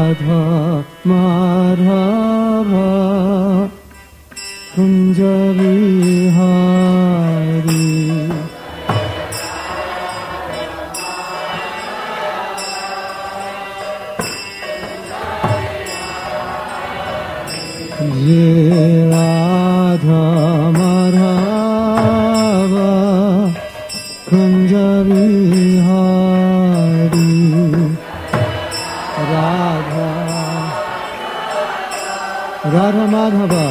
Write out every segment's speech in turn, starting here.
Radha Madhava Kunja Vihari Ye Radha Madhava Kunja Vihari Radha Madhava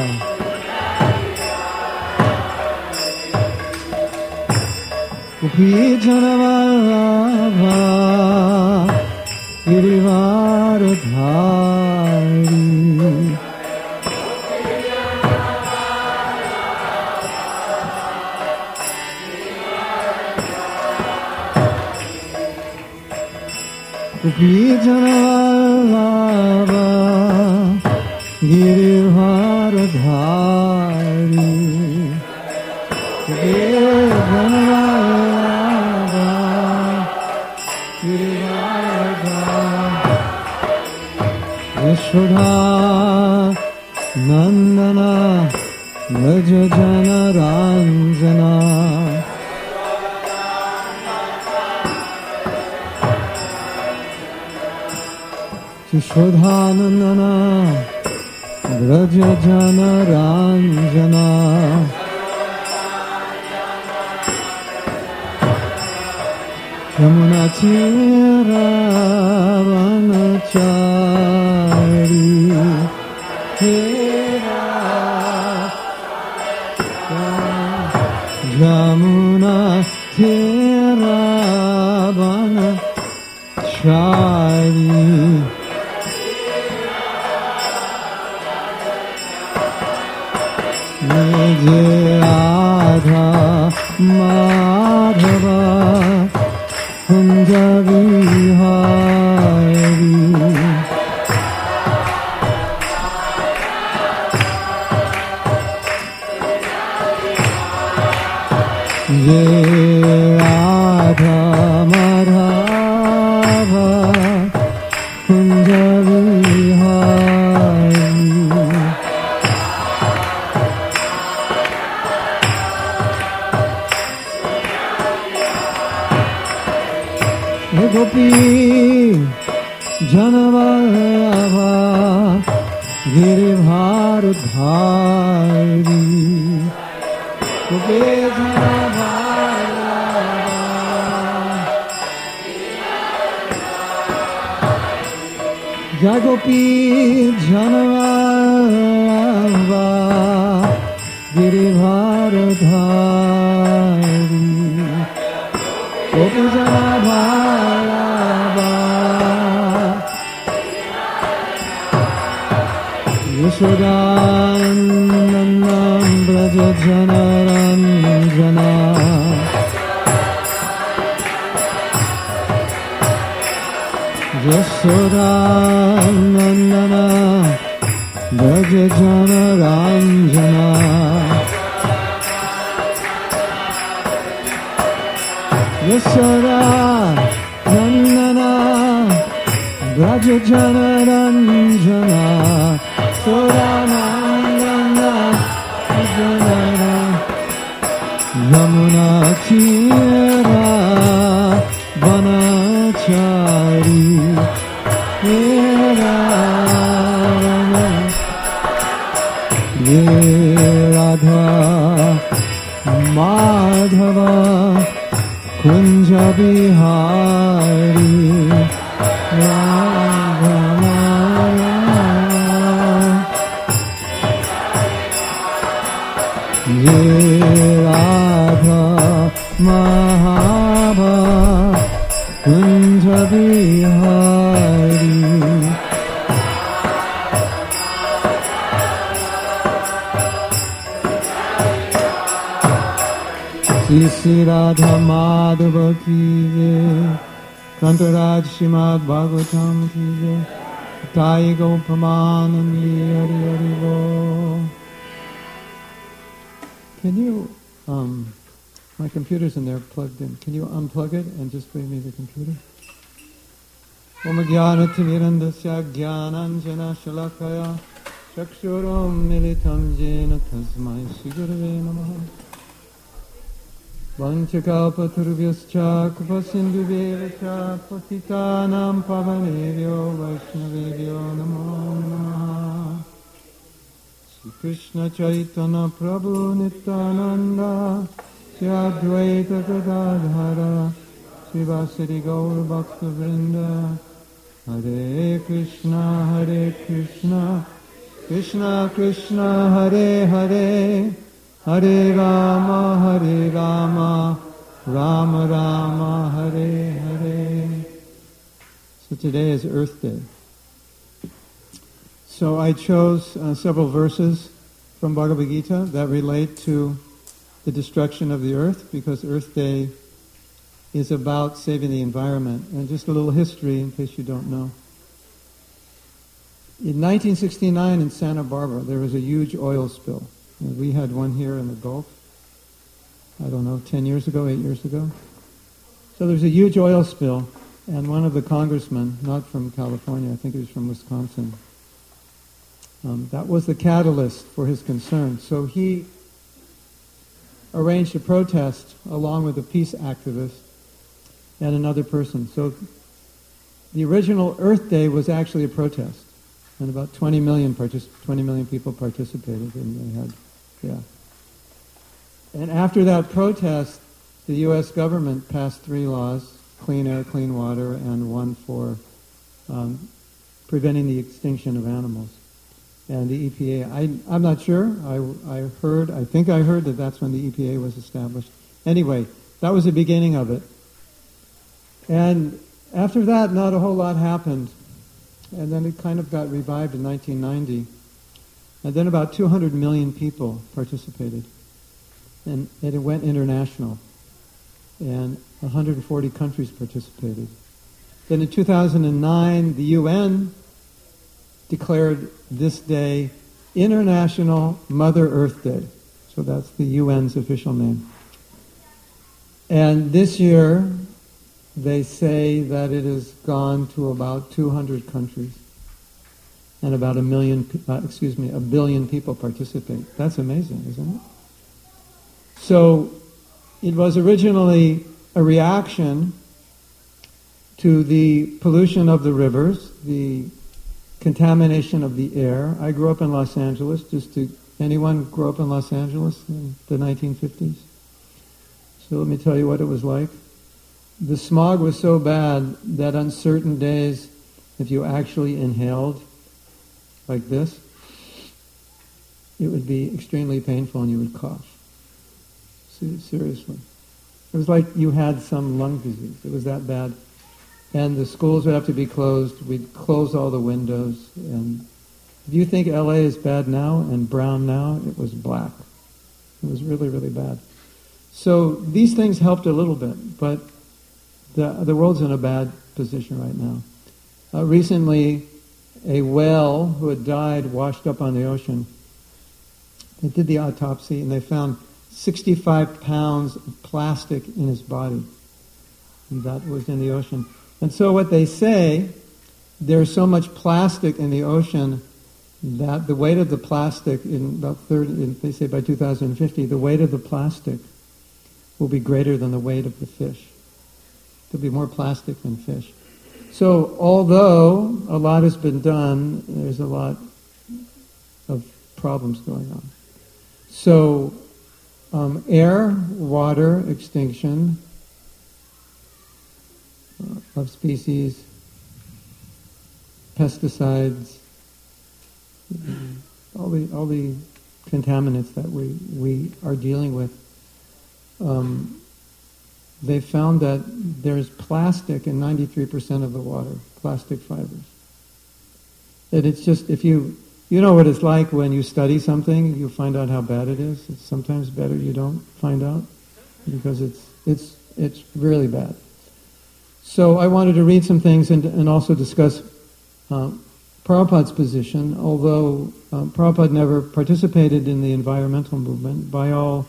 Gopi Janavallabha Girivaradhari Gopi Janavallabha Girivaradhari Gopi Janavallabha Girivaradhari Yashoda Nandana Vraja Jana Ranjana Yashodhanandana Vraja Jana Ranjana Yamuna Tira Vanachari Tira Yamuna Tira Vanachari Radha Madhava Kunja Vihari Ye Radha Madhava Kunja Vihari Gopi Janavallabha Girivaradhari Gopi Janavallabha Jagopi Janavallabha Girivaradhari Gopi Janavallabha Yashodanandam Vraja Jana Ranjana Yashodanandana Vraja Jana Ranjana Yashoda Nandana Vraja Jana Ranjana Yashoda Nandana Jana Yamuna Tira Vanachari Ye Radha Madhava Kunja Vihari Radha Ye Radha Madhava Kunja Vihari Shri Radha Madhava ki jai, Kantaraj Srimad Bhagavatam ki jai, Tai Gopamanandi Hari Hari Bo. Can you, my computer's in there plugged in. Can you unplug it and just bring me the computer? Om Jnana-timirandasya Jnananjana-shalakaya Chakshuram militam jena tasmai Shri-Gurave Namaha. Vanchakalpatarubhyascha Kripasindhubheva Patitanam Pavanebhyo Vaishnavebhyo Namo Namaha. Shri Krishna Chaitanya Prabhu Nityananda Shri Advaita Gadadhara Shri Vasari Gaur Bhakta Vrinda Hare Krishna Krishna Krishna Hare Hare Hare Rama Rama Rama Hare Hare. So today is Earth Day. So I chose several verses from Bhagavad Gita that relate to the destruction of the earth, because Earth Day is about saving the environment. And just a little history in case you don't know. In 1969 in Santa Barbara, there was a huge oil spill. We had one here in the Gulf, 10 years ago, 8 years ago. So there was a huge oil spill, and one of the congressmen, not from California, I think he was from Wisconsin, that was the catalyst for his concern. So he arranged a protest along with a peace activist and another person. So the original Earth Day was actually a protest, and about 20 million people participated, and they had, And after that protest, the U.S. government passed 3 laws: clean air, clean water, and one for preventing the extinction of animals. And the EPA, I'm not sure. I think I heard that that's when the EPA was established. Anyway, that was the beginning of it. And after that, not a whole lot happened. And then it kind of got revived in 1990. And then about 200 million people participated. And it went international. And 140 countries participated. Then in 2009, the UN declared this day International Mother Earth Day. So that's the UN's official name. And this year, they say that it has gone to about 200 countries, and about a billion people participate. That's amazing, isn't it? So it was originally a reaction to the pollution of the rivers, the contamination of the air. I grew up in Los Angeles. Anyone grew up in Los Angeles in the 1950s? So let me tell you what it was like. The smog was so bad that on certain days, if you actually inhaled like this, it would be extremely painful and you would cough. Seriously. It was like you had some lung disease. It was that bad. And the schools would have to be closed. We'd close all the windows. And if you think LA is bad now and brown now, it was black. It was really, really bad. So these things helped a little bit, but the world's in a bad position right now. Recently, a whale who had died washed up on the ocean. They did the autopsy and they found 65 pounds of plastic in his body. And that was in the ocean. And so what they say, there's so much plastic in the ocean that the weight of the plastic they say by 2050, the weight of the plastic will be greater than the weight of the fish. There'll be more plastic than fish. So although a lot has been done, there's a lot of problems going on. So air, water, extinction of species, pesticides, all the contaminants that we are dealing with. They found that there's plastic in 93% of the water, plastic fibers. And it's just, if you know what it's like when you study something, you find out how bad it is. It's sometimes better you don't find out, because it's really bad. So I wanted to read some things and also discuss Prabhupada's position. Although Prabhupada never participated in the environmental movement, by all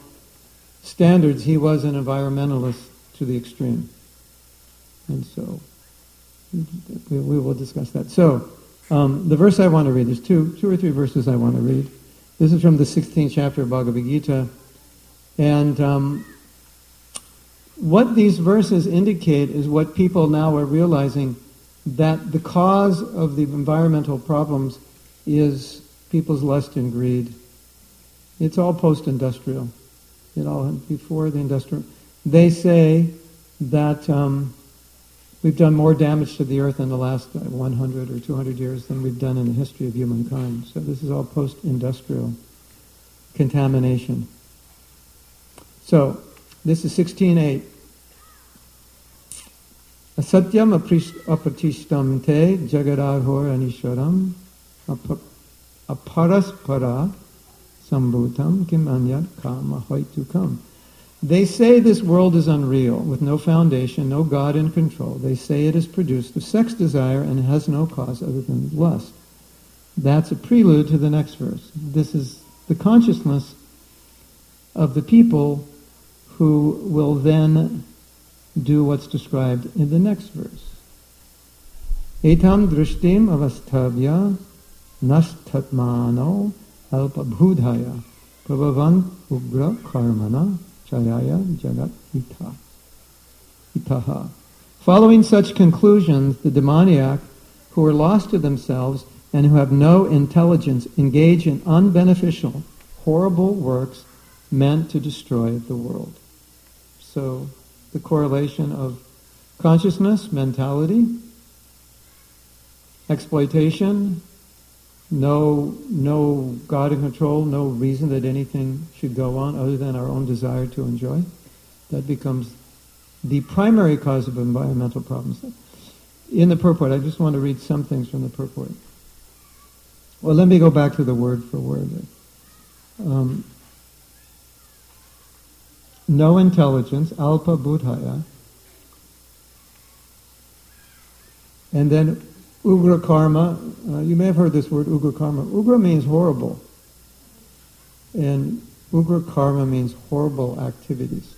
standards he was an environmentalist to the extreme. And so We will discuss that. So, the verse I want to read, there's two or three verses I want to read. This is from the 16th chapter of Bhagavad Gita. And what these verses indicate is what people now are realizing, that the cause of the environmental problems is people's lust and greed. It's all post-industrial. Before the industrial. They say that we've done more damage to the earth in the last 100 or 200 years than we've done in the history of humankind. So this is all post-industrial contamination. So, this is 16.8. Asatyam apratishtam te jagadadhor anisharam aparaspara sambhutam kim anyat kama hoitukam. They say this world is unreal, with no foundation, no God in control. They say it is produced of sex desire and has no cause other than lust. That's a prelude to the next verse. This is the consciousness of the people who will then do what's described in the next verse. Etam drishtim avasthabya nashtatmano alpabhudhaya prabhavan ugra karmana chayaya jagat itaha. Following such conclusions, the demoniac, who are lost to themselves and who have no intelligence, engage in unbeneficial, horrible works meant to destroy the world. So, the correlation of consciousness, mentality, exploitation, no God in control, no reason that anything should go on other than our own desire to enjoy. That becomes the primary cause of environmental problems. In the purport, I just want to read some things from the purport. Well, let me go back to the word for word. No intelligence, alpa buddhaya. And then ugra karma. You may have heard this word, ugra karma. Ugra means horrible. And ugra karma means horrible activities.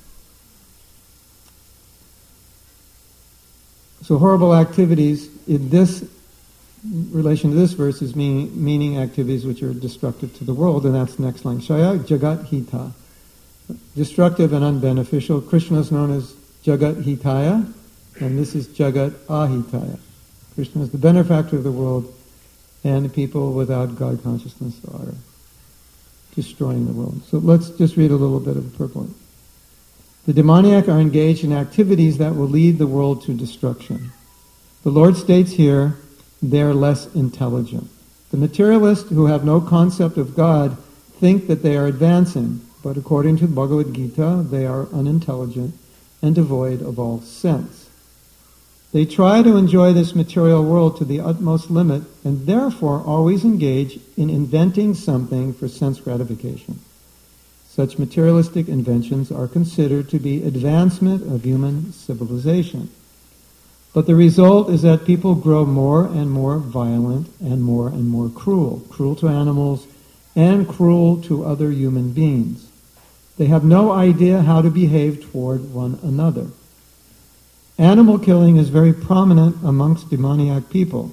So horrible activities, in this relation to this verse, is meaning activities which are destructive to the world, and that's the next line. Shaya jagat hita. Destructive and unbeneficial. Krishna is known as Jagat Hitaya, and this is Jagat Ahitaya. Krishna is the benefactor of the world, and the people without God consciousness are destroying the world. So let's just read a little bit of the purport. The demoniac are engaged in activities that will lead the world to destruction. The Lord states here, they're less intelligent. The materialists who have no concept of God think that they are advancing, but according to the Bhagavad Gita, they are unintelligent and devoid of all sense. They try to enjoy this material world to the utmost limit and therefore always engage in inventing something for sense gratification. Such materialistic inventions are considered to be advancement of human civilization. But the result is that people grow more and more violent and more cruel to animals and cruel to other human beings. They have no idea how to behave toward one another. Animal killing is very prominent amongst demoniac people.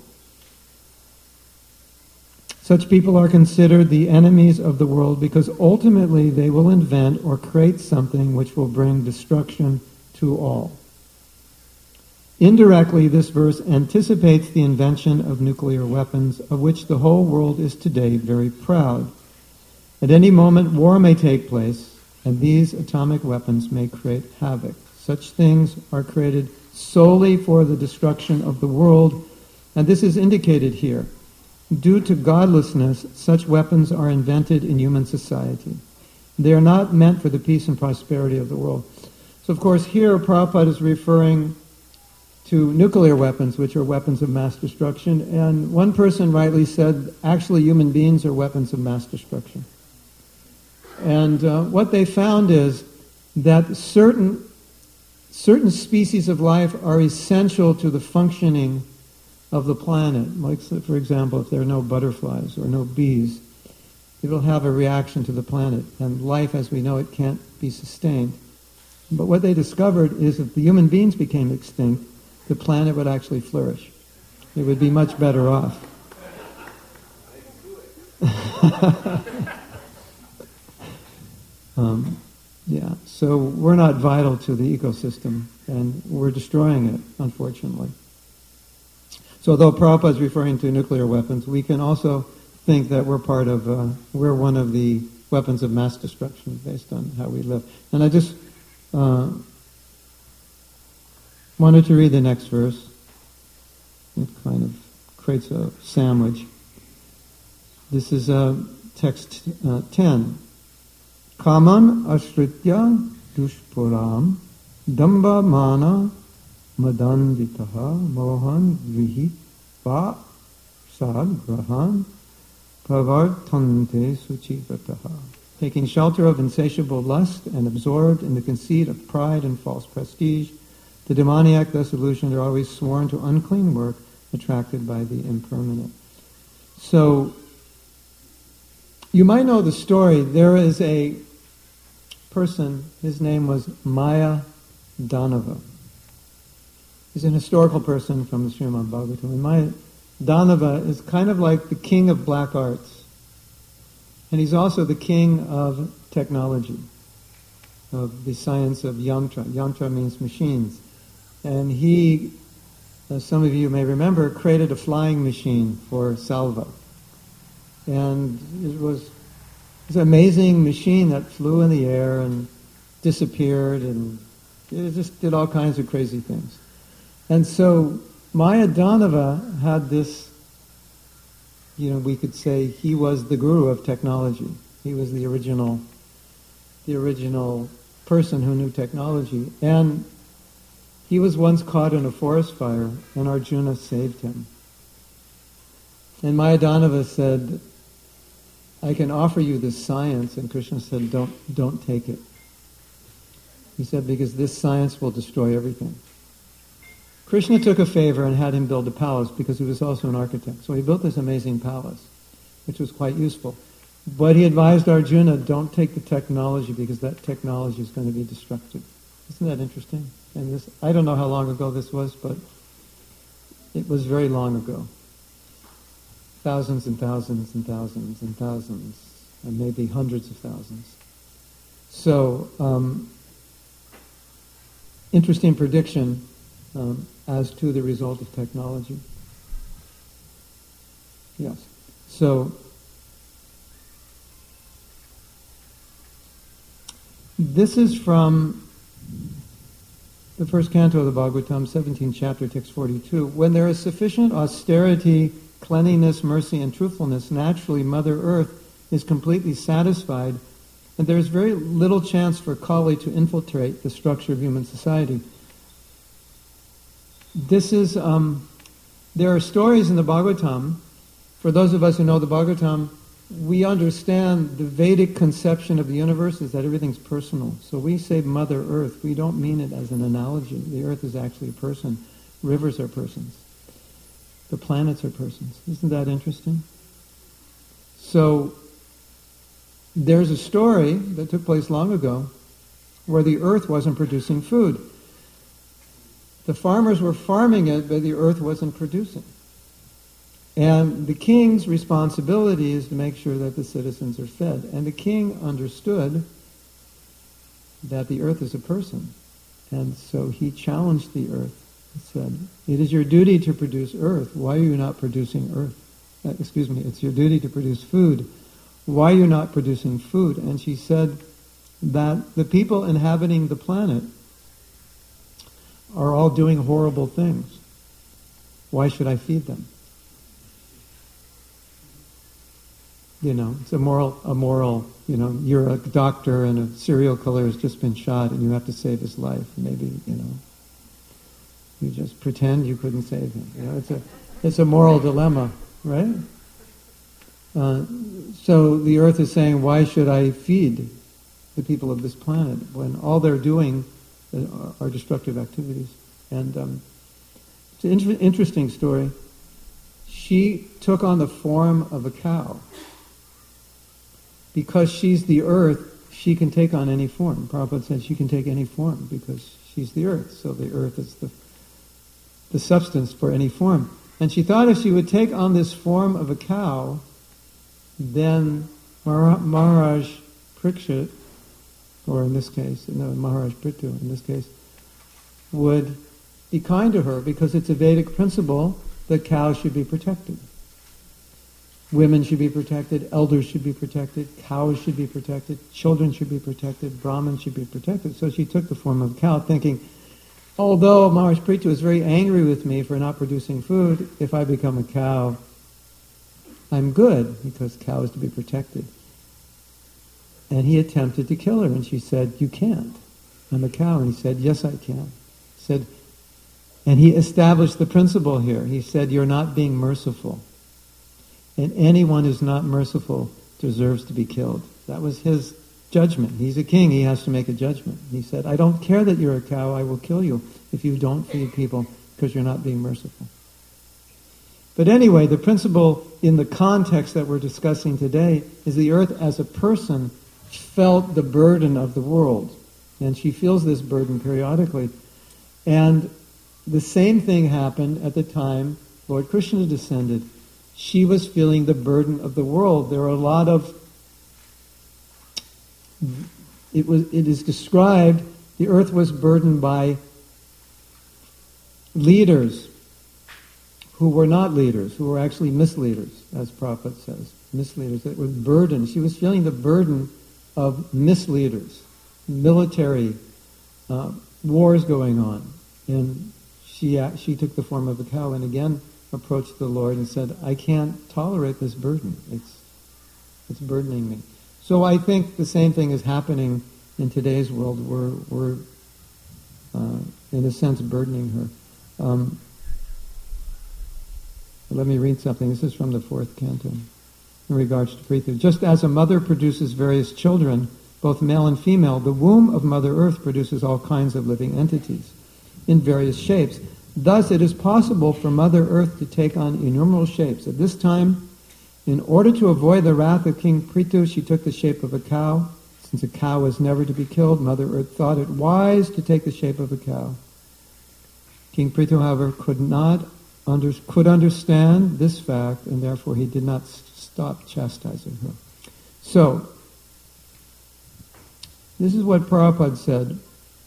Such people are considered the enemies of the world because ultimately they will invent or create something which will bring destruction to all. Indirectly, this verse anticipates the invention of nuclear weapons, of which the whole world is today very proud. At any moment, war may take place, and these atomic weapons may create havoc. Such things are created solely for the destruction of the world, and this is indicated here. Due to godlessness, such weapons are invented in human society. They are not meant for the peace and prosperity of the world. So, of course, here Prabhupada is referring to nuclear weapons, which are weapons of mass destruction, and one person rightly said, actually human beings are weapons of mass destruction. And what they found is that certain species of life are essential to the functioning of the planet. Like, for example, if there are no butterflies or no bees, it will have a reaction to the planet, and life as we know it can't be sustained. But what they discovered is if the human beings became extinct, the planet would actually flourish. It would be much better off. Yeah, so we're not vital to the ecosystem, and we're destroying it, unfortunately. So although Prabhupada is referring to nuclear weapons, we can also think that we're one of the weapons of mass destruction based on how we live. And I just wanted to read the next verse. It kind of creates a sandwich. This is text 10. Kaman ashritya dushpuram damba mana madanditaha mohan vihi va sad grahan pravartante suchivataha. Taking shelter of insatiable lust and absorbed in the conceit of pride and false prestige, the demoniac thus illusioned are always sworn to unclean work, attracted by the impermanent. So, you might know the story. There is a person, his name was Maya Danava. He's an historical person from the Srimad Bhagavatam. And Maya Danava is kind of like the king of black arts. And he's also the king of technology, of the science of yantra. Yantra means machines. And he, as some of you may remember, created a flying machine for Salva. And it was an amazing machine that flew in the air and disappeared, and it just did all kinds of crazy things. And so Maya Danava had this, we could say he was the guru of technology. He was the original person who knew technology. And he was once caught in a forest fire, and Arjuna saved him. And Maya Danava said, I can offer you this science. And Krishna said, don't take it. He said, because this science will destroy everything. Krishna took a favor and had him build a palace because he was also an architect. So he built this amazing palace, which was quite useful. But he advised Arjuna, don't take the technology because that technology is going to be destructive. Isn't that interesting? And this, I don't know how long ago this was, but it was very long ago. Thousands and thousands and thousands and thousands, and maybe hundreds of thousands. So, interesting prediction as to the result of technology. Yes. So, this is from the first canto of the Bhagavatam, 17th chapter, text 42. When there is sufficient austerity, cleanliness, mercy, and truthfulness, naturally Mother Earth is completely satisfied, and there is very little chance for Kali to infiltrate the structure of human society. This is, there are stories in the Bhagavatam. For those of us who know the Bhagavatam, we understand the Vedic conception of the universe is that everything's personal. So we say Mother Earth. We don't mean it as an analogy. The Earth is actually a person. Rivers are persons. The planets are persons. Isn't that interesting? So there's a story that took place long ago where the earth wasn't producing food. The farmers were farming it, but the earth wasn't producing. And the king's responsibility is to make sure that the citizens are fed. And the king understood that the earth is a person. And so he challenged the earth. He said, it is your duty to produce earth. Why are you not producing earth? It's your duty to produce food. Why are you not producing food? And she said that the people inhabiting the planet are all doing horrible things. Why should I feed them? It's a moral, you're a doctor and a serial killer has just been shot and you have to save his life. Maybe, you just pretend you couldn't save him. It's a moral dilemma, right? So the earth is saying, why should I feed the people of this planet when all they're doing are destructive activities? And it's an interesting story. She took on the form of a cow. Because she's the earth, she can take on any form. Prabhupada says she can take any form because she's the earth. So the earth is the substance for any form. And she thought if she would take on this form of a cow, then Maharaj Parikshit, or in this case, Maharaj Prithu in this case, would be kind to her, because it's a Vedic principle that cows should be protected. Women should be protected, elders should be protected, cows should be protected, children should be protected, Brahmins should be protected. So she took the form of a cow, thinking, although Maharaj Prithu is very angry with me for not producing food, if I become a cow, I'm good, because cow is to be protected. And he attempted to kill her, and she said, you can't. I'm a cow. And he said, yes, I can. And he established the principle here. He said, you're not being merciful. And anyone who's not merciful deserves to be killed. That was his judgment. He's a king. He has to make a judgment. He said, I don't care that you're a cow. I will kill you if you don't feed people because you're not being merciful. But anyway, the principle in the context that we're discussing today is the earth as a person felt the burden of the world. And she feels this burden periodically. And the same thing happened at the time Lord Krishna descended. She was feeling the burden of the world. There are a lot of... It is described, the earth was burdened by leaders who were not leaders, who were actually misleaders, as Prabhupada says. Misleaders that were burdened. She was feeling the burden of misleaders, military wars going on. And she took the form of a cow and again approached the Lord and said, I can't tolerate this burden. It's burdening me. So I think the same thing is happening in today's world. We're in a sense, burdening her. Let me read something. This is from the 4th canto in regards to Prithu. Just as a mother produces various children, both male and female, the womb of Mother Earth produces all kinds of living entities in various shapes. Thus, it is possible for Mother Earth to take on innumerable shapes. At this time, in order to avoid the wrath of King Prithu, she took the shape of a cow. Since a cow was never to be killed, Mother Earth thought it wise to take the shape of a cow. King Prithu, however, could understand this fact, and therefore he did not stop chastising her. So, this is what Prabhupada said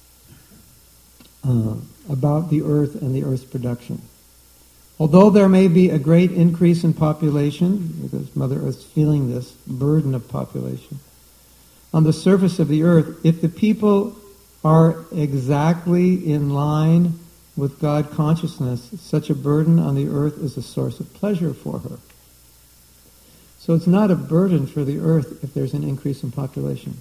about the earth and the earth's production. Although there may be a great increase in population, because Mother Earth's feeling this burden of population, on the surface of the earth, if the people are exactly in line with God consciousness, such a burden on the earth is a source of pleasure for her. So it's not a burden for the earth if there's an increase in population.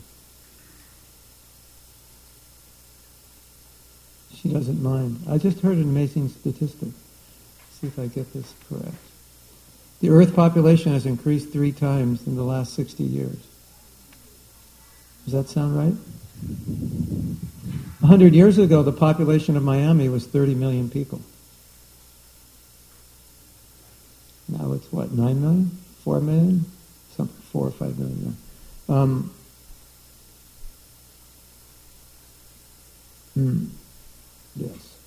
She doesn't mind. I just heard an amazing statistic. See if I get this correct. The earth population has increased 3 times in the last 60 years. Does that sound right? 100 years ago, the population of Miami was 30 million people. Now it's what, 9 million? 4 million? 4 or 5 million. Yes.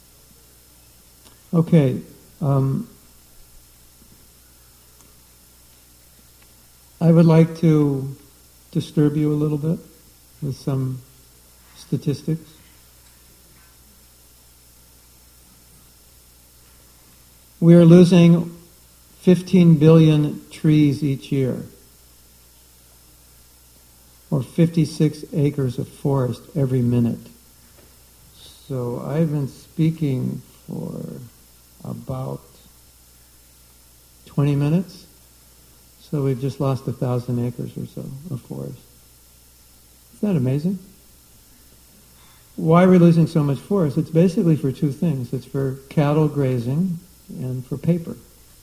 Okay. I would like to disturb you a little bit with some statistics. We are losing 15 billion trees each year, or 56 acres of forest every minute. So I've been speaking for about 20 minutes. So we've just lost 1,000 acres or so of forest. Isn't that amazing? Why are we losing so much forest? It's basically for 2 things. It's for cattle grazing and for paper.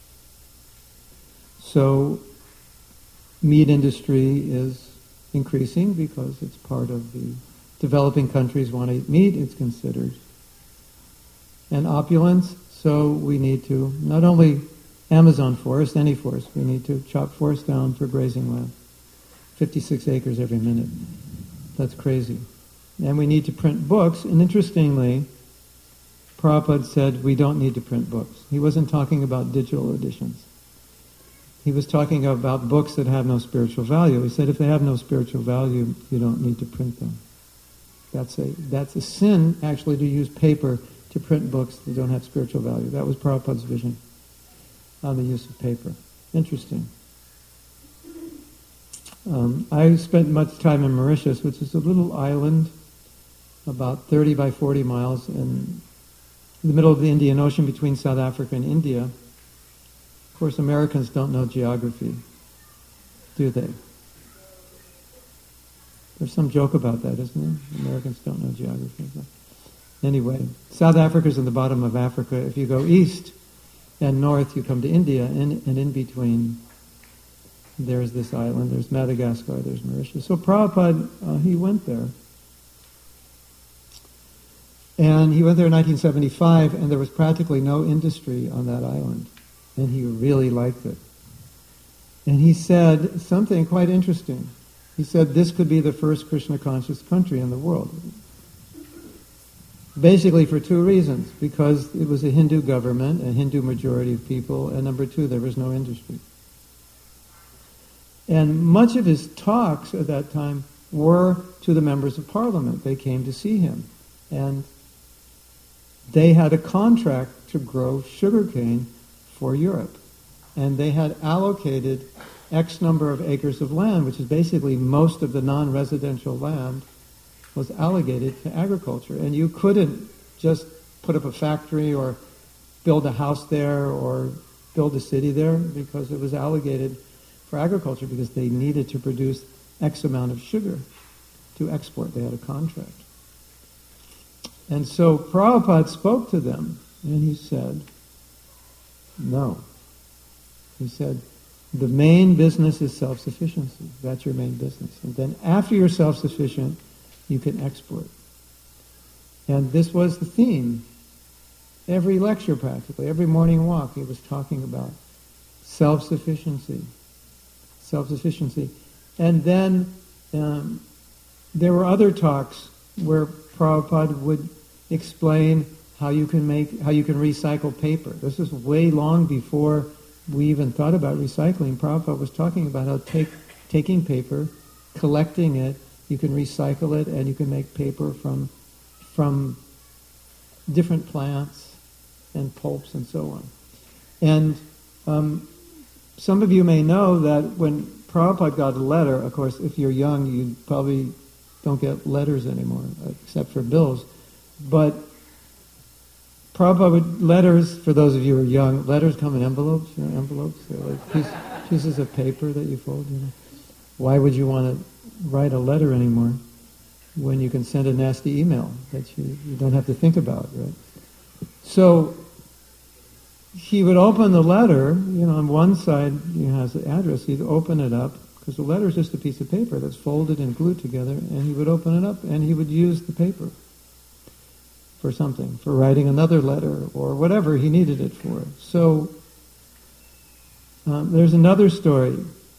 So meat industry is increasing because it's part of the developing countries want to eat meat, it's considered. And opulence, so we need to, not only Amazon forest, any forest, we need to chop forest down for grazing land. 56 acres every minute. That's crazy. And we need to print books, and interestingly, Prabhupada said we don't need to print books. He wasn't talking about digital editions. He was talking about books that have no spiritual value. He said if they have no spiritual value, you don't need to print them. That's a sin, actually, to use paper to print books that don't have spiritual value. That was Prabhupada's vision on the use of paper. Interesting. I spent much time in Mauritius, which is a little island about 30 by 40 miles in the middle of the Indian Ocean between South Africa and India. Of course, Americans don't know geography, do they? There's some joke about that, isn't there? Americans don't know geography. But anyway, South Africa's in the bottom of Africa. If you go east and north, you come to India, and in between, there's this island, there's Madagascar, there's Mauritius. So Prabhupada, he went there. And he went there in 1975, and there was practically no industry on that island. And he really liked it. And he said something quite interesting. He said this could be the first Krishna-conscious country in the world. Basically for two reasons. Because it was a Hindu government, a Hindu majority of people, and number two, there was no industry. And much of his talks at that time were to the members of parliament. They came to see him. And they had a contract to grow sugarcane for Europe. And they had allocated X number of acres of land, which is basically most of the non-residential land, was allocated to agriculture. And you couldn't just put up a factory or build a house there or build a city there because it was allocated for agriculture because they needed to produce X amount of sugar to export. They had a contract. And so Prabhupada spoke to them, and he said, no. He said, the main business is self-sufficiency. That's your main business. And then after you're self-sufficient, you can export. And this was the theme. Every lecture practically, every morning walk, he was talking about self-sufficiency. Self-sufficiency. And then there were other talks where Prabhupada would explain how you can recycle paper. This is way long before we even thought about recycling. Prabhupada was talking about how taking paper, collecting it, you can recycle it, and you can make paper from different plants and pulps and so on. And some of you may know that when Prabhupada got a letter, of course, if you're young, you probably don't get letters anymore, except for bills. But Prabhupada would, letters, for those of you who are young, letters come in envelopes, envelopes. They're like pieces of paper that you fold, Why would you want to write a letter anymore when you can send a nasty email that you don't have to think about, right? So he would open the letter, on one side has the address, he'd open it up, because the letter is just a piece of paper that's folded and glued together, and he would open it up and he would use the paper for something, for writing another letter or whatever he needed it for. So there's another story.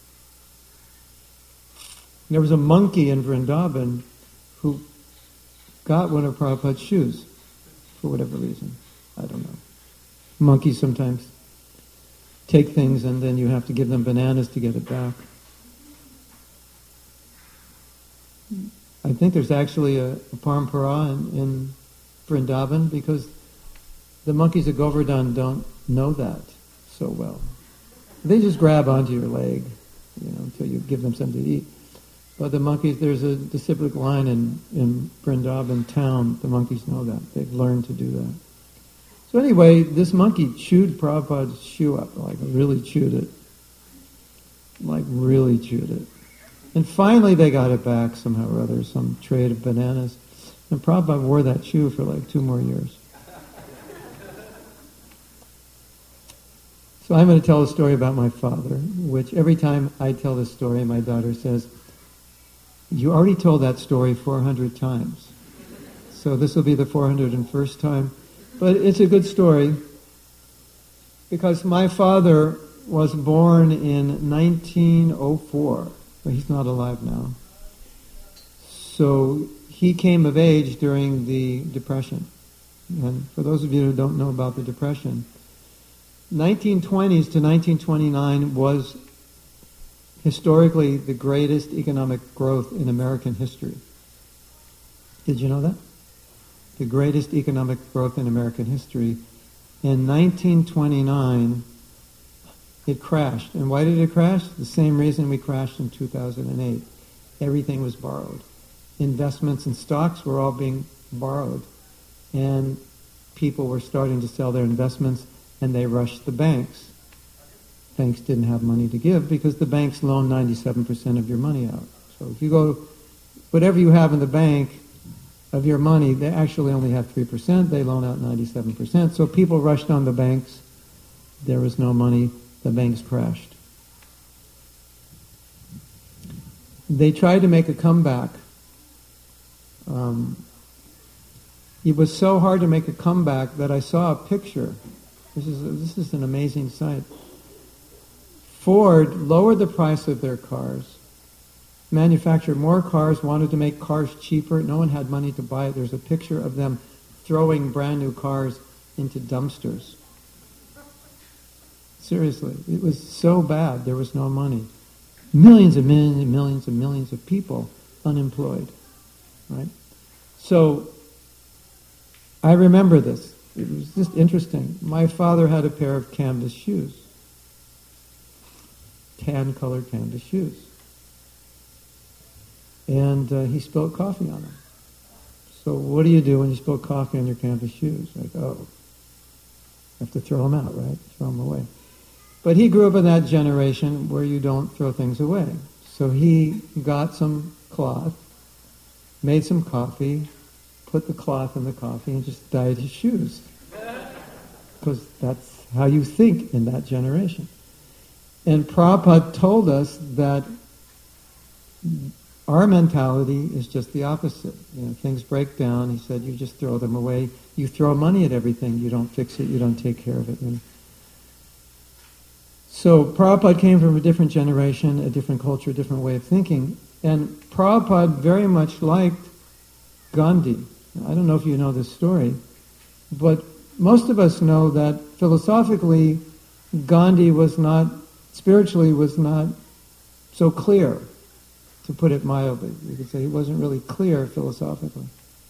There was a monkey in Vrindavan who got one of Prabhupada's shoes for whatever reason. I don't know. Monkeys sometimes take things and then you have to give them bananas to get it back. I think there's actually a parampara in Vrindavan because the monkeys of Govardhan don't know that so well. They just grab onto your leg, until you give them something to eat. But the monkeys, there's a disciplic line in Vrindavan town, the monkeys know that. They've learned to do that. So anyway, this monkey chewed Prabhupada's shoe up, really chewed it. And finally they got it back somehow or other, some trade of bananas. And Prabhupada wore that shoe for 2 more years. So I'm going to tell a story about my father, which every time I tell this story, my daughter says, you already told that story 400 times. So this will be the 401st time. But it's a good story because my father was born in 1904. Well, he's not alive now. So he came of age during the Depression. And for those of you who don't know about the Depression, 1920s to 1929 was historically the greatest economic growth in American history. Did you know that? The greatest economic growth in American history. In 1929, it crashed. And why did it crash? The same reason we crashed in 2008. Everything was borrowed. Investments and stocks were all being borrowed. And people were starting to sell their investments, and they rushed the banks. Banks didn't have money to give because the banks loan 97% of your money out. So if you go, whatever you have in the bank of your money, they actually only have 3%. They loan out 97%. So people rushed on the banks. There was no money. The banks crashed. They tried to make a comeback. It was so hard to make a comeback that I saw a picture. This is an amazing sight. Ford lowered the price of their cars, manufactured more cars, wanted to make cars cheaper. No one had money to buy it. There's a picture of them throwing brand new cars into dumpsters. Seriously, it was so bad. There was no money. Millions and millions and millions and millions of people unemployed, right? So I remember this. It was just interesting. My father had a pair of canvas shoes, tan-colored canvas shoes. And he spilled coffee on them. So what do you do when you spill coffee on your canvas shoes? Like, oh, you have to throw them out, right? Throw them away. But he grew up in that generation where you don't throw things away. So he got some cloth, made some coffee, put the cloth in the coffee, and just dyed his shoes. Because that's how you think in that generation. And Prabhupada told us that our mentality is just the opposite. You know, things break down. He said, you just throw them away. You throw money at everything. You don't fix it. You don't take care of it. And so Prabhupada came from a different generation, a different culture, a different way of thinking. And Prabhupada very much liked Gandhi. I don't know if you know this story, but most of us know that philosophically, Gandhi was not, spiritually was not so clear, to put it mildly. You could say he wasn't really clear philosophically.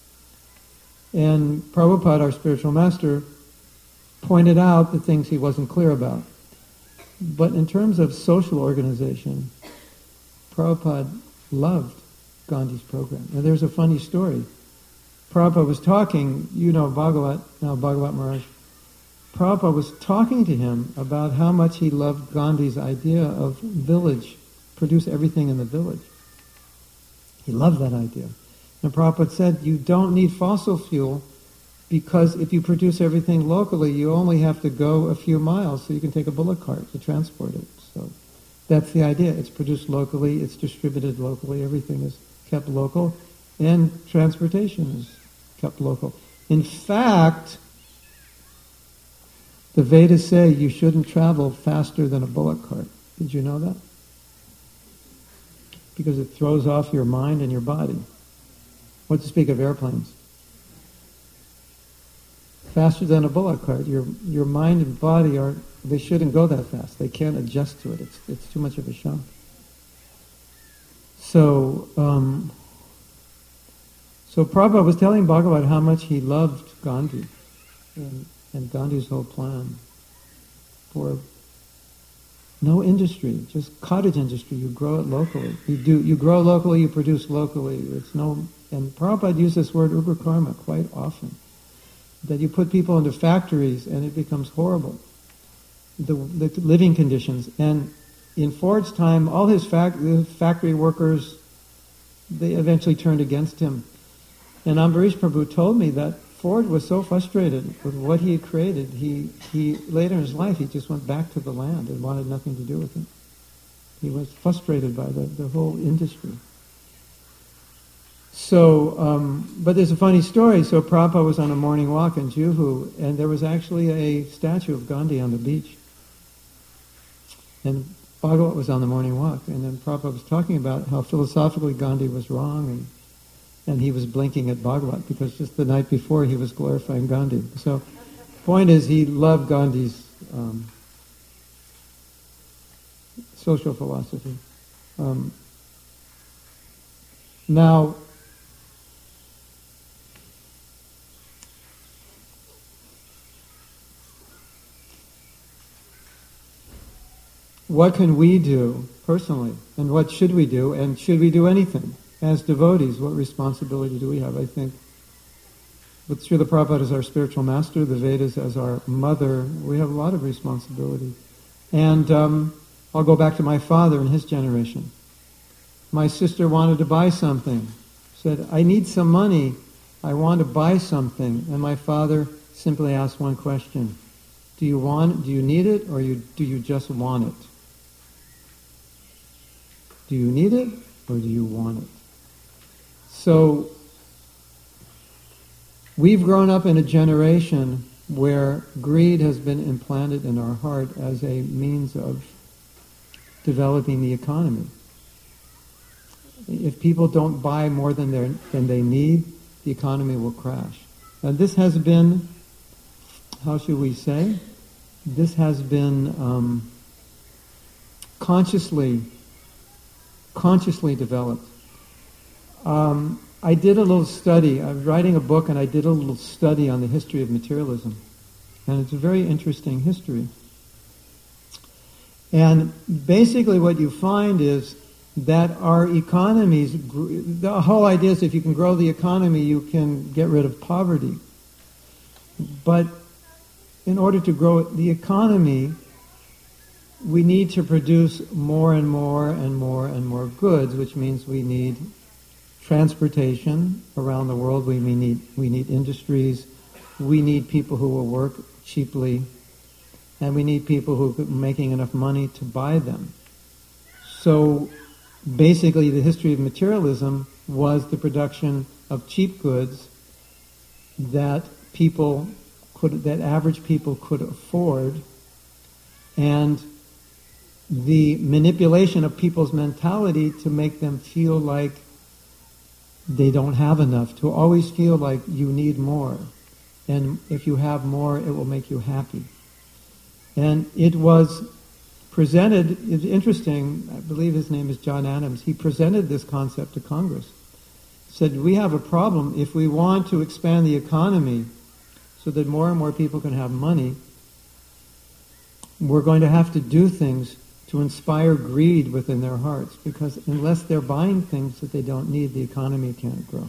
And Prabhupada, our spiritual master, pointed out the things he wasn't clear about. But in terms of social organization, Prabhupada loved Gandhi's program. And there's a funny story. Prabhupada was talking, you know Bhagavat Maharaj. Prabhupada was talking to him about how much he loved Gandhi's idea of village, produce everything in the village. He loved that idea. And Prabhupada said, you don't need fossil fuel because if you produce everything locally, you only have to go a few miles so you can take a bullock cart to transport it. So that's the idea. It's produced locally, it's distributed locally, everything is kept local, and transportation is kept local. In fact, the Vedas say you shouldn't travel faster than a bullock cart. Did you know that? Because it throws off your mind and your body. What to speak of airplanes? Faster than a bullock cart. Your mind and body they shouldn't go that fast. They can't adjust to it. It's too much of a shock. So Prabhupada was telling Bhagavat how much he loved Gandhi and Gandhi's whole plan for no industry, just cottage industry. You grow it locally. You grow locally, you produce locally. And Prabhupada used this word upakarma quite often. That you put people into factories and it becomes horrible. The living conditions. And in Ford's time, all his factory workers, they eventually turned against him. And Ambarish Prabhu told me that Ford was so frustrated with what he had created, he later in his life, he just went back to the land and wanted nothing to do with it. He was frustrated by the whole industry. So, but there's a funny story. So Prabhupada was on a morning walk in Juhu, and there was actually a statue of Gandhi on the beach. And Bhagavat was on the morning walk, and then Prabhupada was talking about how philosophically Gandhi was wrong, And he was blinking at Bhagavat because just the night before he was glorifying Gandhi. So the point is he loved Gandhi's social philosophy. Now, what can we do personally? And what should we do? And should we do anything? As devotees, what responsibility do we have? I think with Srila Prabhupada as our spiritual master, the Vedas as our mother, we have a lot of responsibility. And I'll go back to my father and his generation. My sister wanted to buy something. Said, I need some money. I want to buy something. And my father simply asked one question. Do you need it, or do you just want it? Do you need it, or do you want it? So, we've grown up in a generation where greed has been implanted in our heart as a means of developing the economy. If people don't buy more than they need, the economy will crash. And this has been, how should we say? This has been consciously developed. I did a little study. I'm writing a book, and I did a little study on the history of materialism. And it's a very interesting history. And basically what you find is that our economies, the whole idea is if you can grow the economy, you can get rid of poverty. But in order to grow the economy, we need to produce more and more and more and more goods, which means we need transportation around the world. We need industries. We need people who will work cheaply. And we need people who are making enough money to buy them. So basically the history of materialism was the production of cheap goods that average people could afford, and the manipulation of people's mentality to make them feel like they don't have enough, to always feel like you need more. And if you have more, it will make you happy. And it was presented, it's interesting, I believe his name is John Adams, he presented this concept to Congress. He said, we have a problem. If we want to expand the economy so that more and more people can have money, we're going to have to do things to inspire greed within their hearts, because unless they're buying things that they don't need, the economy can't grow.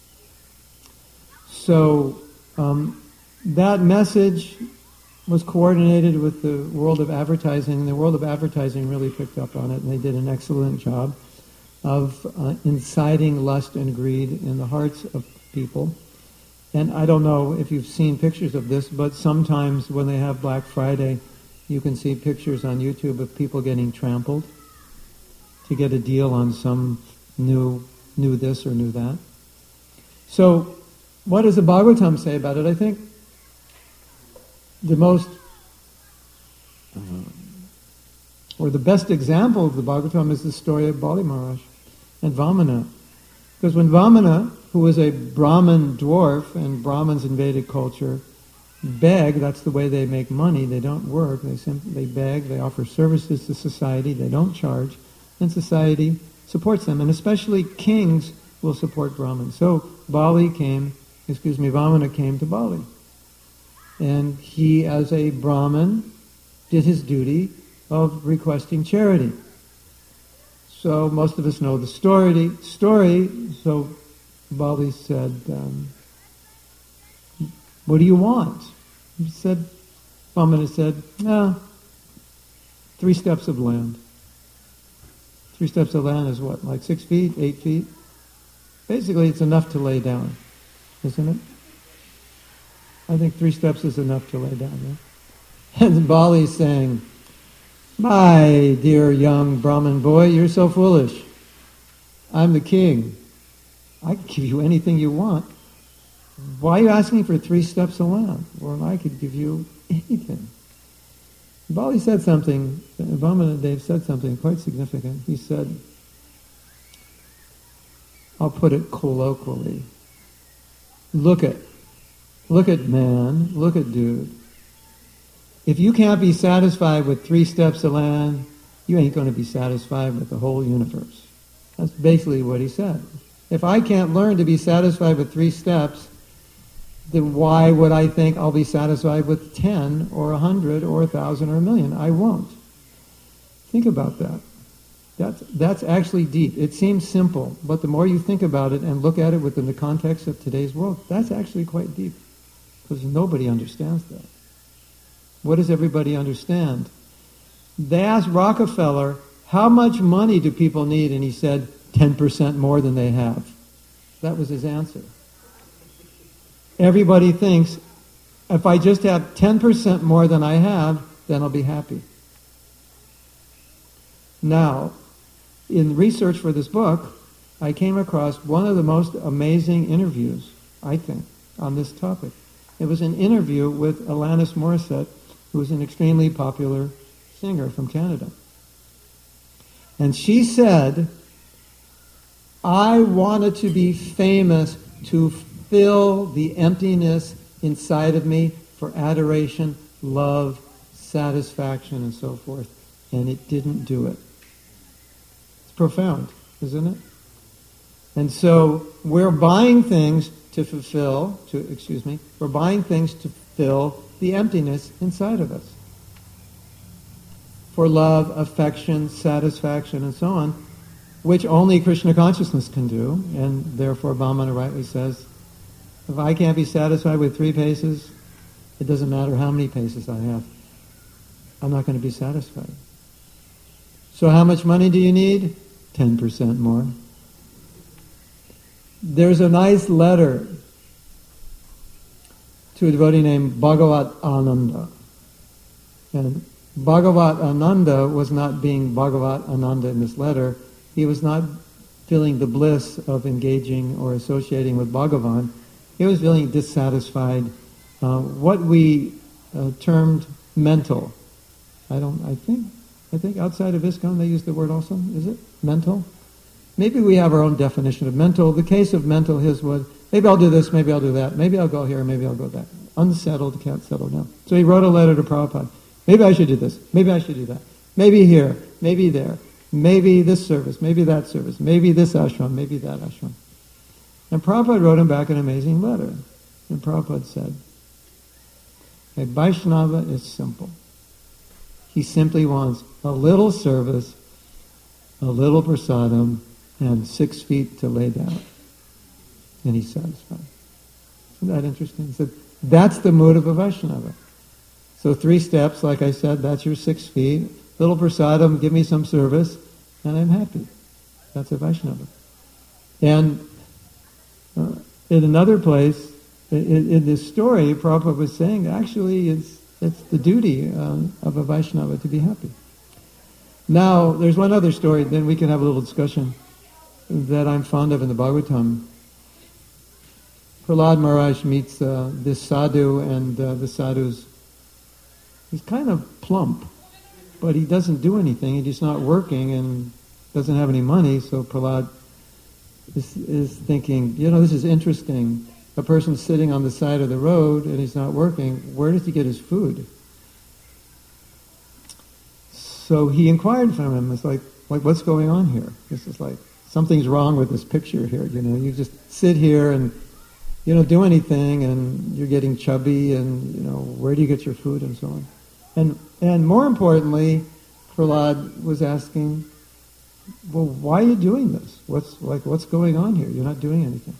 So that message was coordinated with the world of advertising, and the world of advertising really picked up on it, and they did an excellent job of inciting lust and greed in the hearts of people. And I don't know if you've seen pictures of this, but sometimes when they have Black Friday, you can see pictures on YouTube of people getting trampled to get a deal on some new this or new that. So what does the Bhagavatam say about it? I think the most, or the best example of the Bhagavatam is the story of Bali Maharaj and Vamana. Because when Vamana, who was a Brahmin dwarf, and Brahmins in Vedic culture beg, that's the way they make money, they don't work, they beg, they offer services to society, they don't charge, and society supports them, and especially kings will support Brahmins. So Vamana came to Bali. And he, as a Brahmin, did his duty of requesting charity. So most of us know the story. So Bali said, what do you want? Vamana said, 3 steps of land. 3 steps of land is what, like 6 feet, 8 feet? Basically, it's enough to lay down, isn't it? I think 3 steps is enough to lay down. Yeah? And Bali's saying, my dear young Brahmin boy, you're so foolish. I'm the king. I can give you anything you want. Why are you asking for 3 steps of land? Well, I could give you anything. Bali said something, Vamana Dev said something quite significant. He said, I'll put it colloquially. Look at man, look at dude. If you can't be satisfied with 3 steps of land, you ain't going to be satisfied with the whole universe. That's basically what he said. If I can't learn to be satisfied with 3 steps, then why would I think I'll be satisfied with 10 or 100 or 1,000 or 1,000,000? I won't. Think about that. That's actually deep. It seems simple, but the more you think about it and look at it within the context of today's world, that's actually quite deep, because nobody understands that. What does everybody understand? They asked Rockefeller, how much money do people need? And he said, 10% more than they have. That was his answer. Everybody thinks, if I just have 10% more than I have, then I'll be happy. Now, in research for this book, I came across one of the most amazing interviews, I think, on this topic. It was an interview with Alanis Morissette, who is an extremely popular singer from Canada. And she said, I wanted to be famous to fill the emptiness inside of me for adoration, love, satisfaction, and so forth. And it didn't do it. It's profound, isn't it? And so we're buying things we're buying things to fill the emptiness inside of us. For love, affection, satisfaction, and so on, which only Krishna consciousness can do. And therefore Vamana rightly says, if I can't be satisfied with 3 paces, it doesn't matter how many paces I have. I'm not going to be satisfied. So how much money do you need? 10% more. There's a nice letter to a devotee named Bhagavat Ananda. And Bhagavat Ananda was not being Bhagavat Ananda in this letter. He was not feeling the bliss of engaging or associating with Bhagavan. He was feeling dissatisfied. What we termed mental. I think outside of ISKCON they use the word also. Is it mental? Maybe we have our own definition of mental. The case of mental, his was, maybe I'll do this, maybe I'll do that, maybe I'll go here, maybe I'll go there. Unsettled, can't settle down. So he wrote a letter to Prabhupada. Maybe I should do this, maybe I should do that. Maybe here, maybe there, maybe this service, maybe that service, maybe this ashram, maybe that ashram. And Prabhupada wrote him back an amazing letter. And Prabhupada said, a Vaishnava is simple. He simply wants a little service, a little prasadam, and 6 feet to lay down. And he's satisfied. Isn't that interesting? He said, that's the mood of a Vaishnava. So 3 steps, like I said, that's your 6 feet. Little prasadam, give me some service, and I'm happy. That's a Vaishnava. And in another place, in this story, Prabhupada was saying, actually, it's the duty of a Vaishnava to be happy. Now, there's one other story, then we can have a little discussion, that I'm fond of in the Bhagavatam. Prahlad Maharaj meets this sadhu, and the sadhu's, he's kind of plump, but he doesn't do anything, and he's not working, and doesn't have any money, so Prahlad is thinking, this is interesting. A person sitting on the side of the road, and he's not working, where does he get his food? So he inquired from him, it's like what's going on here? This is like, something's wrong with this picture here, you just sit here and you don't do anything, and you're getting chubby, and where do you get your food, and so on. And more importantly, Prahlad was asking, well, why are you doing this? What's going on here? You're not doing anything.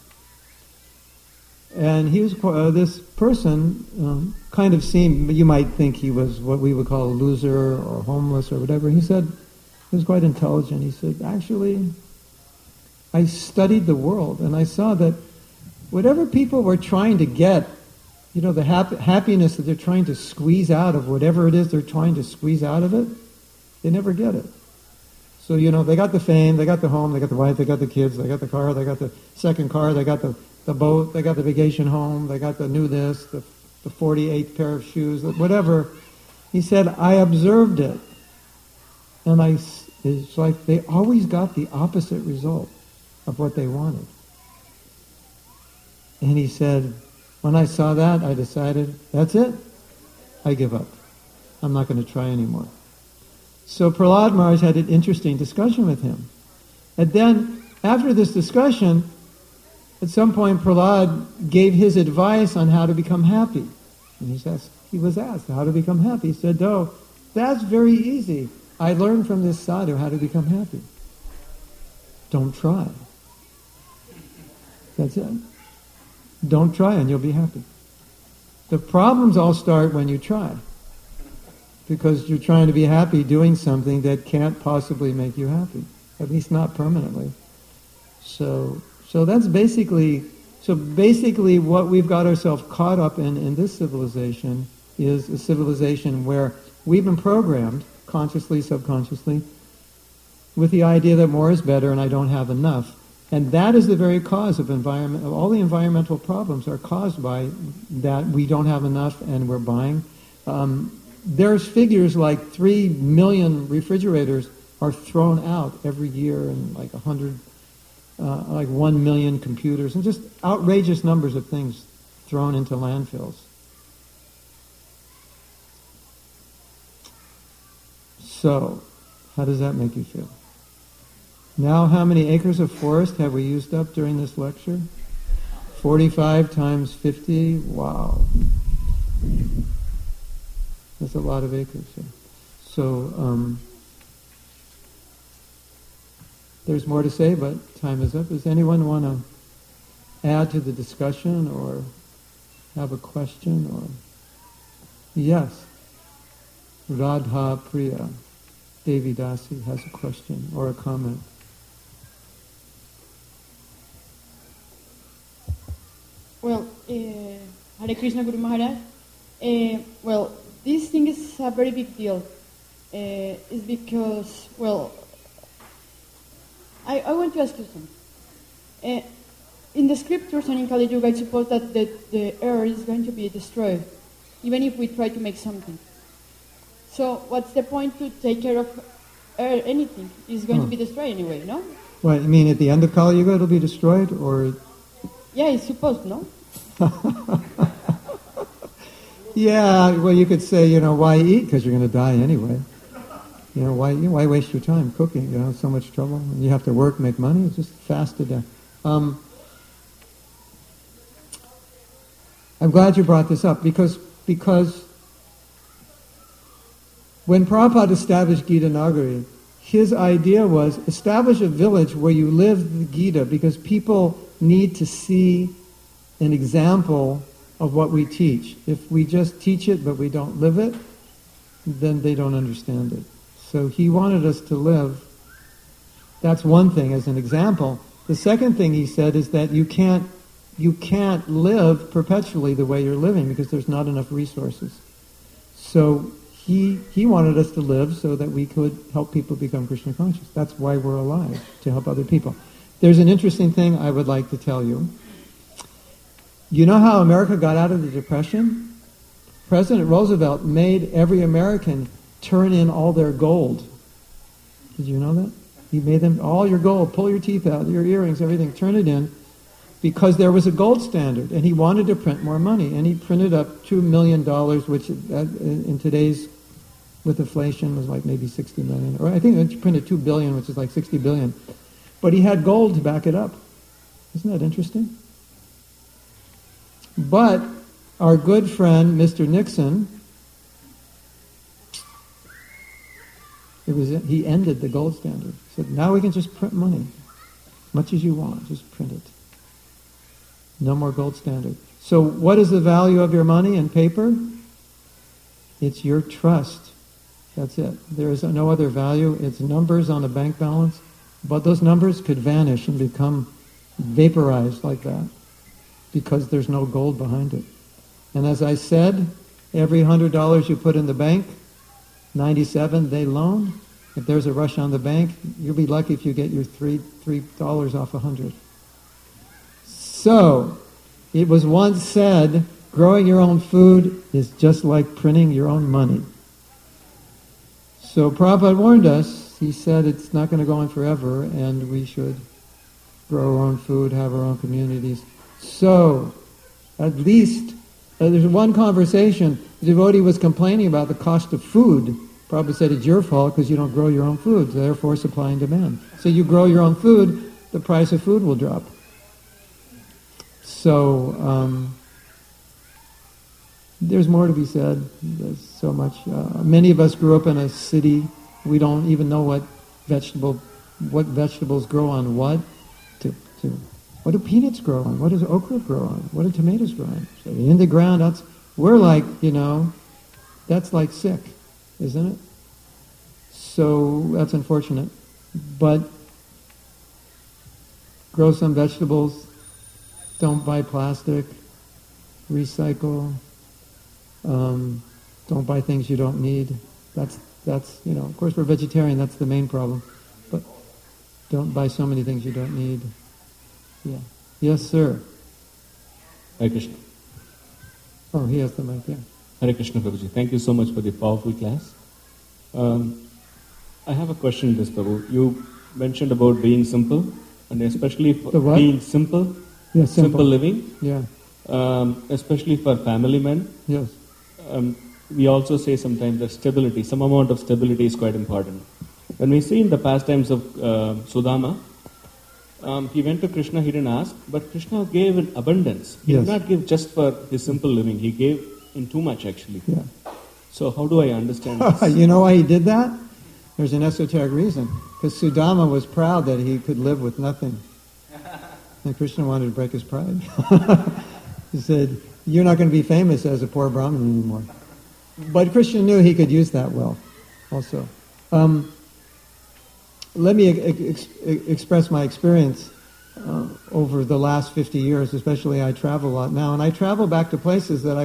And he was this person kind of seemed, you might think he was what we would call a loser or homeless or whatever. He said, he was quite intelligent. He said, actually, I studied the world, and I saw that whatever people were trying to get, the happiness that they're trying to squeeze out of whatever it is they're trying to squeeze out of it, they never get it. So, they got the fame, they got the home, they got the wife, they got the kids, they got the car, they got the second car, they got the boat, they got the vacation home, they got the new this, the 48th pair of shoes, whatever. He said, I observed it. And it's like they always got the opposite result. of what they wanted. And he said, when I saw that, I decided, that's it. I give up. I'm not going to try anymore. So Prahlad Maharaj had an interesting discussion with him. And then, after this discussion, at some point Prahlad gave his advice on how to become happy. And he was asked how to become happy. He said, oh, that's very easy. I learned from this sadhu how to become happy. Don't try. That's it. Don't try and you'll be happy. The problems all start when you try. Because you're trying to be happy doing something that can't possibly make you happy. At least not permanently. So that's basically what we've got ourselves caught up in this civilization is a civilization where we've been programmed, consciously, subconsciously, with the idea that more is better and I don't have enough. And that is the very cause of all the environmental problems are caused by that we don't have enough and we're buying. There's figures like 3 million refrigerators are thrown out every year, and like 1 million computers, and just outrageous numbers of things thrown into landfills. So, how does that make you feel? Now, how many acres of forest have we used up during this lecture? 45 times 50? Wow. That's a lot of acres. Yeah. So, there's more to say, but time is up. Does anyone want to add to the discussion or have a question? Or yes, Radha Priya Devi Dasi has a question or a comment. Well, Hare Krishna Guru Maharaj. Well, this thing is a very big deal. It's because, well, I want to ask you something. In the scriptures and in Kali Yuga, I suppose that the earth is going to be destroyed, even if we try to make something. So what's the point to take care of anything? It's going to be destroyed anyway, no? What, you mean at the end of Kali Yuga it'll be destroyed, or...? Yeah, it's supposed, no? Yeah, well, you could say, why eat? Because you're going to die anyway. Why waste your time cooking? So much trouble. And you have to work, make money. Just fast to death. I'm glad you brought this up because when Prabhupada established Gita Nagari, his idea was establish a village where you live the Gita because people need to see an example of what we teach. If we just teach it but we don't live it, then they don't understand it. So he wanted us to live. That's one thing as an example. The second thing he said is that you can't live perpetually the way you're living because there's not enough resources. So he wanted us to live so that we could help people become Krishna conscious. That's why we're alive, to help other people. There's an interesting thing I would like to tell you. You know how America got out of the Depression? President Roosevelt made every American turn in all their gold. Did you know that? He made them, all your gold, pull your teeth out, your earrings, everything, turn it in, because there was a gold standard, and he wanted to print more money, and he printed up $2 million, which in today's, with inflation, was like maybe 60 million, or I think he printed 2 billion, which is like 60 billion. But he had gold to back it up. Isn't that interesting? But our good friend, Mr. Nixon, he ended the gold standard. He said, now we can just print money. As much as you want, just print it. No more gold standard. So what is the value of your money and paper? It's your trust. That's it. There is no other value. It's numbers on a bank balance. But those numbers could vanish and become vaporized like that because there's no gold behind it. And as I said, every $100 you put in the bank, 97 they loan. If there's a rush on the bank, you'll be lucky if you get your $3 off 100. So, it was once said, growing your own food is just like printing your own money. So Prabhupada warned us. He said it's not going to go on forever, and we should grow our own food, have our own communities. So, at least, there's one conversation, the devotee was complaining about the cost of food. Prabhupada said it's your fault because you don't grow your own food, therefore supply and demand. So you grow your own food, the price of food will drop. So, there's more to be said. There's so much. Many of us grew up in a city. We don't even know what vegetables grow on what. What do peanuts grow on? What does okra grow on? What do tomatoes grow on? So in the ground, we're like, that's like sick, isn't it? So that's unfortunate. But grow some vegetables. Don't buy plastic. Recycle. Don't buy things you don't need. That's of course we're vegetarian, that's the main problem. But don't buy so many things you don't need. Yeah. Yes, sir. Hare Krishna. Oh, he has the mic, yeah. Hare Krishna, Prabhuji. Thank you so much for the powerful class. I have a question, this Prabhu. You mentioned about being simple, and especially for being simple. Yeah, simple living. Yeah. Especially for family men. Yes. We also say sometimes that stability, some amount of stability is quite important. When we see in the pastimes of Sudama, he went to Krishna, he didn't ask, but Krishna gave in abundance. He did not give just for his simple living, he gave in too much actually. Yeah. So how do I understand this? You know why he did that? There's an esoteric reason. Because Sudama was proud that he could live with nothing. And Krishna wanted to break his pride. He said, you're not going to be famous as a poor Brahmin anymore. But Krishna knew he could use that wealth also. Let me express my experience over the last 50 years, especially I travel a lot now. And I travel back to places that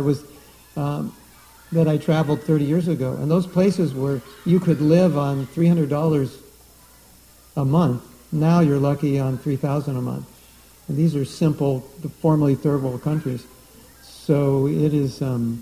I traveled 30 years ago. And those places where you could live on $300 a month, now you're lucky on $3,000 a month. And these are simple, formerly third world countries. So it is,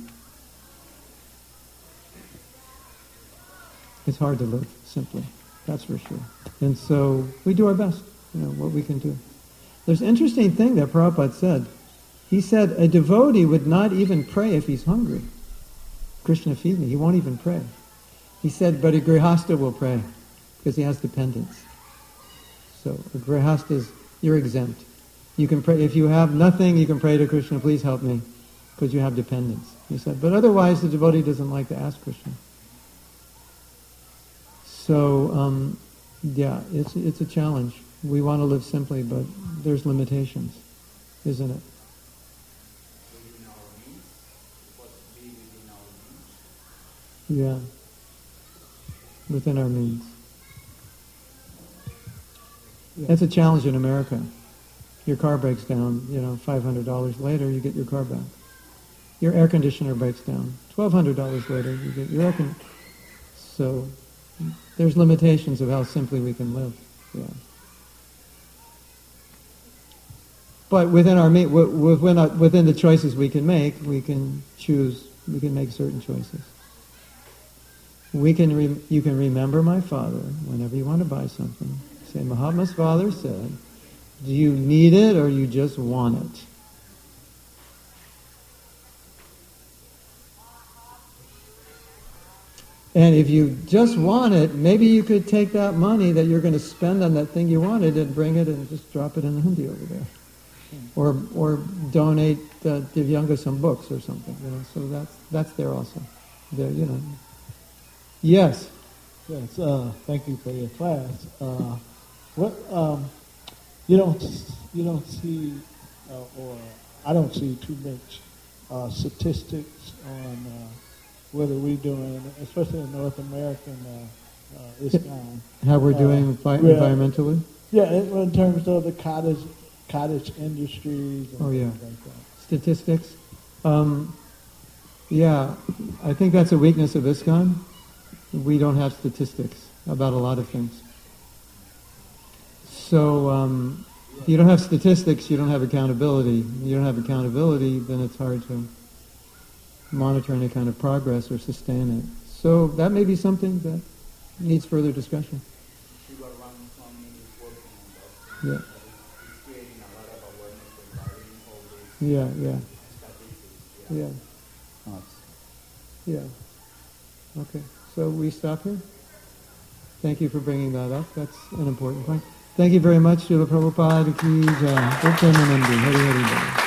it's hard to live simply, that's for sure. And so we do our best, what we can do. There's an interesting thing that Prabhupada said. He said a devotee would not even pray if he's hungry. Krishna, feed me. He won't even pray. He said, but a grihasta will pray because he has dependence. So a grihasta you're exempt. You can pray, if you have nothing, you can pray to Krishna, please help me, because you have dependence. He said, but otherwise the devotee doesn't like to ask Krishna. So, it's a challenge. We want to live simply, but there's limitations, isn't it? Yeah, within our means. That's a challenge in America. Your car breaks down, $500 later, you get your car back. Your air conditioner breaks down. $1,200 later, you get your air conditioner. So, there's limitations of how simply we can live. Yeah. But within within the choices we can make, we can choose. We can make certain choices. You can remember my father whenever you want to buy something. Say, Mahatma's father said, do you need it or you just want it? And if you just want it, maybe you could take that money that you're going to spend on that thing you wanted and bring it and just drop it in the hundi over there. Or donate Divyanga some books or something. So that's there also. There, Yes. Yes. Thank you for your class. You don't see, or I don't see too much statistics on whether we're doing, especially in North American ISKCON. How we're doing environmentally? Yeah, in terms of the cottage industries. And things like that. Statistics? Yeah, I think that's a weakness of ISKCON. We don't have statistics about a lot of things. So if you don't have statistics, you don't have accountability. If you don't have accountability, then it's hard to monitor any kind of progress or sustain it. So that may be something that needs further discussion. Yeah. Yeah, yeah. Yeah, yeah. Okay, so we stop here? Thank you for bringing that up. That's an important point. Thank you very much, Srila Prabhupada Ki Jai. Uttananandi. Hari Hari Bol.